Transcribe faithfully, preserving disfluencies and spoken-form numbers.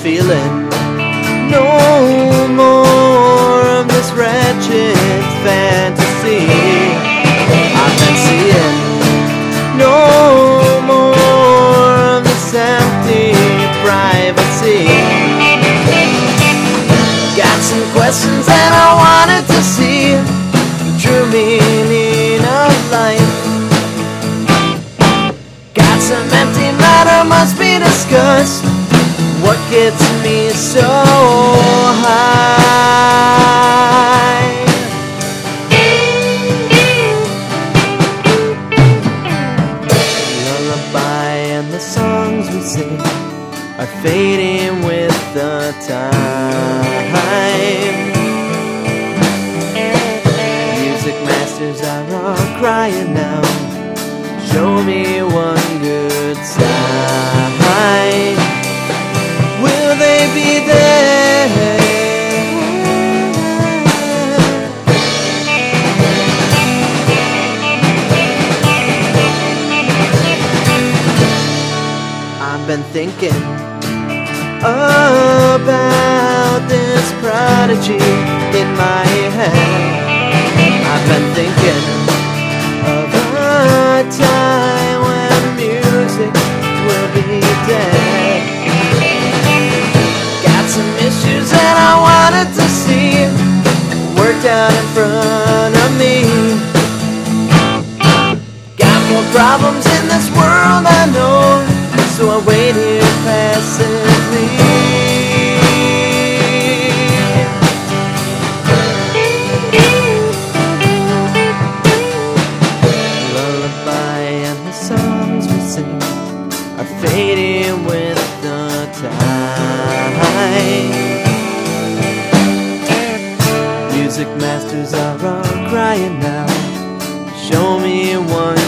feeling. No more of this wretched fantasy I've been seeing. No more of this empty privacy. Got some questions that I wanted to see the true meaning of life. Got some empty matter must be discussed. What gets me so high? Lullaby and the songs we sing are fading with the time. Music masters are all crying now. Show me one good sign. Will they be there? I've been thinking about this prodigy in my head. I've been thinking of a time when music will be dead. Got some issues that I wanted to see worked out in front of me. Got more problems in this world, I know, so I wait here passively. Lullaby and the songs we sing are fading with the time. Music masters are all crying now. Show me one